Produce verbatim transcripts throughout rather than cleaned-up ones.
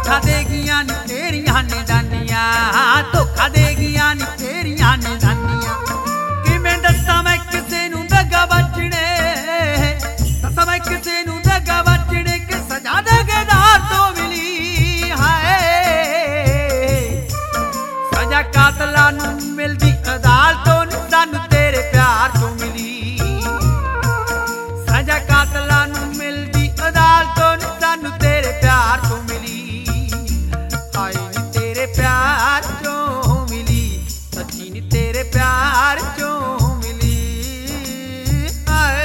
धोखा देगियां नी तेरियां ने जानियां, धोखा देगियां नी तेरियां ने जानियां। किवें दस्सां मैं किसे नूं दगा बजणे, दस्सां मैं किसे नूं दगा बजणे कि सजा दगेदार तो मिली। हाय सजा कातलां नूं मिलदी अदालतों नी, सानू तेरे प्यार तो मिली। सजा कातलां नूं मिलदी अदालतों नी, सानू तेरे प्यार तो मिली। हाय नी तेरे प्यार चों मिली, सच्ची नी तेरे प्यार चों मिली। हाय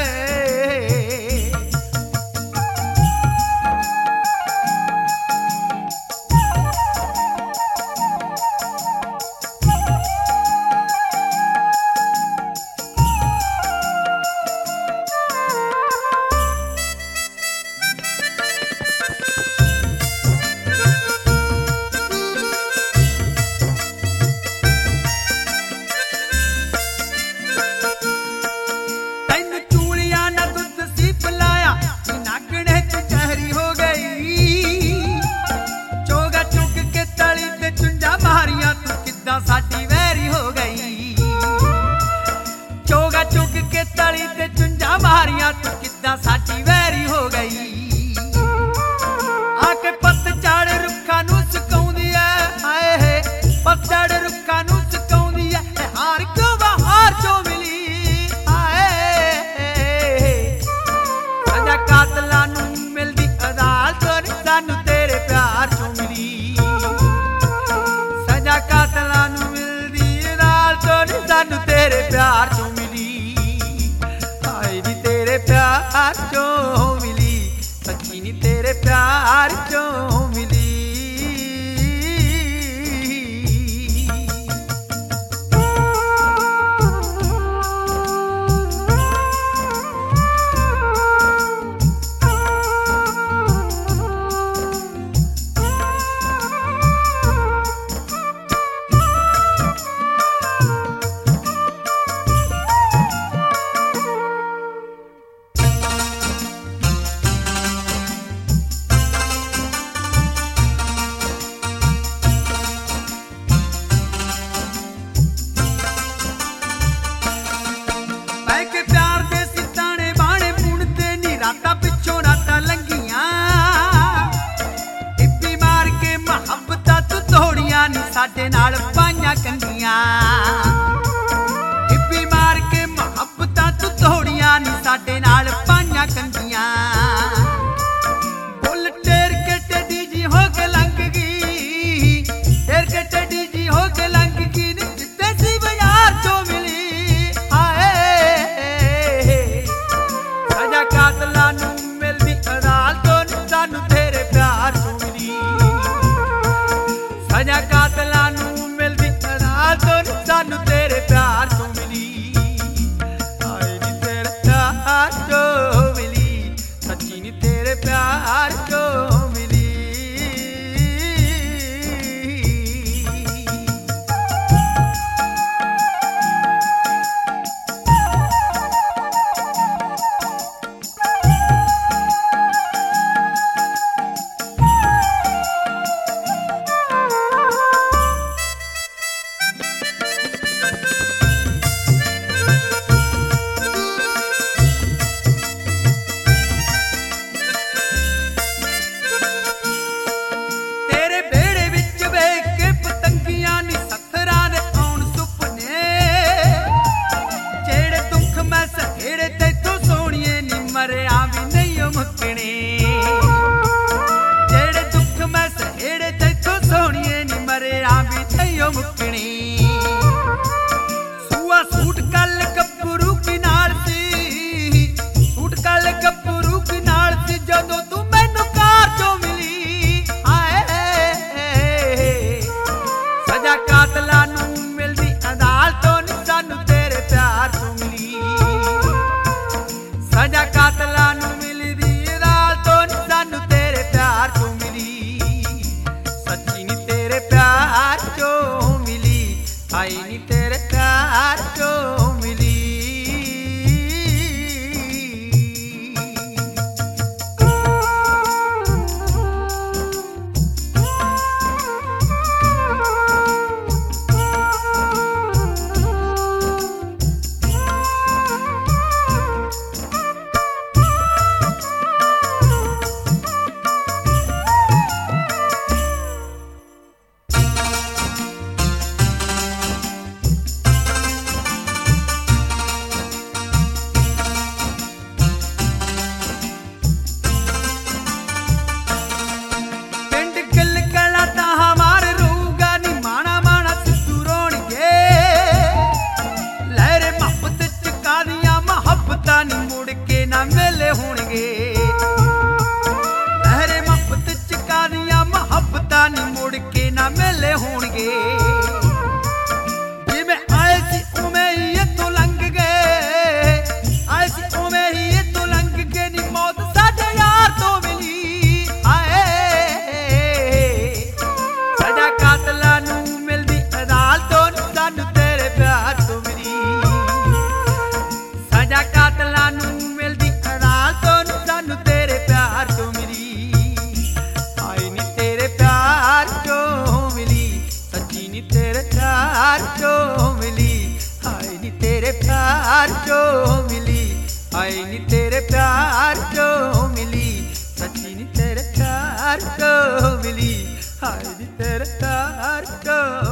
साडी वैरी हो गई, चोगा चुग के तली ते चुंझा मारियां तू किद्दां साडी वैरी हो गई। आके पतझड़ रुखां नूं सुकाउंदी ऐ, हाय पतझड़ रुखां नूं सुकाउंदी ऐ, हार क्यों बहार चों मिली। हाय सजा कातलां नूं मिलदी अदालतों नी, सानू तेरे प्यार चों मिली। सजा कातलां नूं मिलदी अदालतों नी, सानू तेरे प्यार चों मिली। हाय नी तेरे प्यार चों मिली, सच्ची नी तेरे प्यार चों मिली। साडे नाल पाइयां कंगियां हिप्पी मार के मुहब्बतां तू तोड़ियां नी, साडे नाल पाइयां कंगियां। बुल टेर के टेडी जी हो के लंघ गई, टेर के टेडी जी हो के लंघ गई नी, जिद्दे सी बाजार चों मिली। हाय सजा कातलां नूं मिलदी अदालतों नी, सानू तेरे प्यार चों मिली। सजा कातलां नूं मिलदी अदालतों नी, सानू तेरे प्यार चों मिली। हाय नी तेरे प्यार चों मिली, सच्ची नी तेरे प्यार चों मिली। जेड़े दुख मैं सहेड़े तैथों सोहणिए नी, मरेया भी नहीं मुकनी। सूआ सूट कल गब्बरू की नाल सी, सूट कल गब्बरू की नाल सी, जदों तू मैनू कार चों मिली। हाय सजा कातलां नूं मिलदी अदालतों नी, सानू तेरे प्यार चों मिली। ना मेले होणगे। लहरे मोहब्बत च कादियां मुहब्बतां नी मुड़ के ना मेले होणगे। जिवें आए सी उवें ही इत्थों लंघ गए, आए सी उवें ही इत्थों लंघ के नी मौत साडे यार तो मिली। आए साडा कातलां नूं मिलदी अदालतों सानू तेरे प्यार तो मिली। साडा कातलां नूं मिलदी अदालतों सानू तेरे प्यार तो मिली। आए नी तेरे प्यार चो मिली, सच्ची नी तेरे प्यार चो मिली। आए नी तेरे प्यार चो मिली, आए नी तेरे प्यार चो मिली, सच्ची नी तेरे प्यार चो मिली। आए नी तेरे प्यार चो